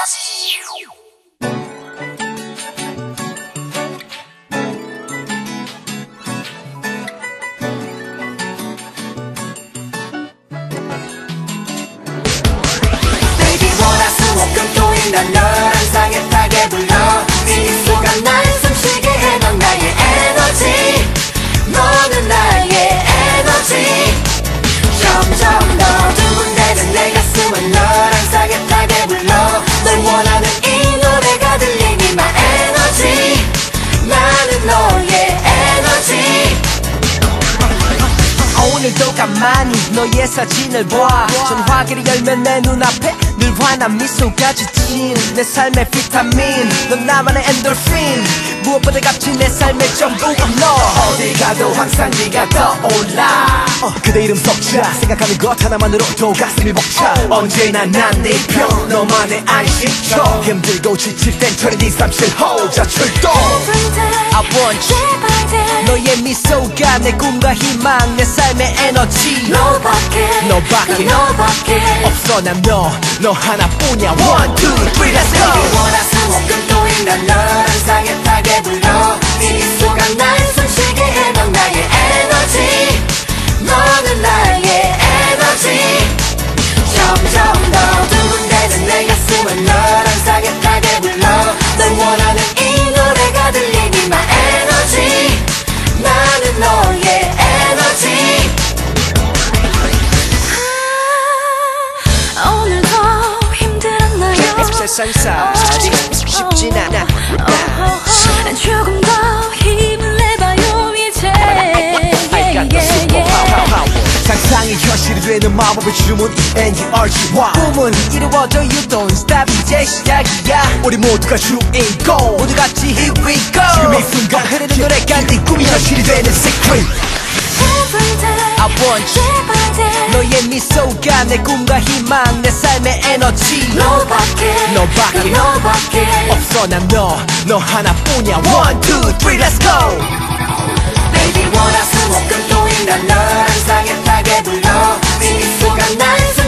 난 널 항상 애타게 불러 이 순간 날 숨쉬게 해 넌 나의 에너지 너는 나의 에너지 점점 더 두근대는 내 가슴은 널 항상 애타게 불러 널 원하는 이 노래가 들리니 my energy 나는 너의 에너지 오늘도 가만히 너의 사진을 봐 전화기를 열면 내 눈앞에 늘 환한 미소가 지친 내 삶의 비타민 넌 나만의 엔돌핀 무엇보다 값진 내 삶의 전부인 너 어디 가도 항상 네가 떠올라 그대 이름 석자 생각하는 것 하나만으로도 가슴이 벅차 언제나 난 네 편 너만의 안식처 힘들고 지칠 땐 2237호 자 출동 I want you 너의 미소가 내 꿈과 희망 내 삶의 에너지 너밖에 없어 난 너 하나뿐이야 One, two, three, let's go 월화수목금토일 난 널 항상 애타게 불러 이 순간 날 숨쉬게 해 넌 나의 에너지 너는 나의 에너지 점점 더 두근대는 내 가슴은 널 항상 애타게 불러 널 원하는 이 노래가 들리니 my energy 나는 너의 에너지 오늘도 힘들었나요? 세상사 쉽진 않아 난 조금 더 힘을 내봐요 이제 I got the superpower 상상이 현실이 되는 마법의 주문 ENERGY 꿈은 이루어져 You don't stop 이제 시작이야 우리 모두가 주인공 모두 같이 Here we go 지금 이 순간 흐르는 노래가 네 꿈이 현실이 되는 secret I want you 너의 미소가 내 꿈과 희망 내 삶의 에너지 너밖에 없어 난 너 하나뿐이야 One, two, three, let's go Baby 월화수목금토일 난 널 항상 애타게 불러 이 순간 날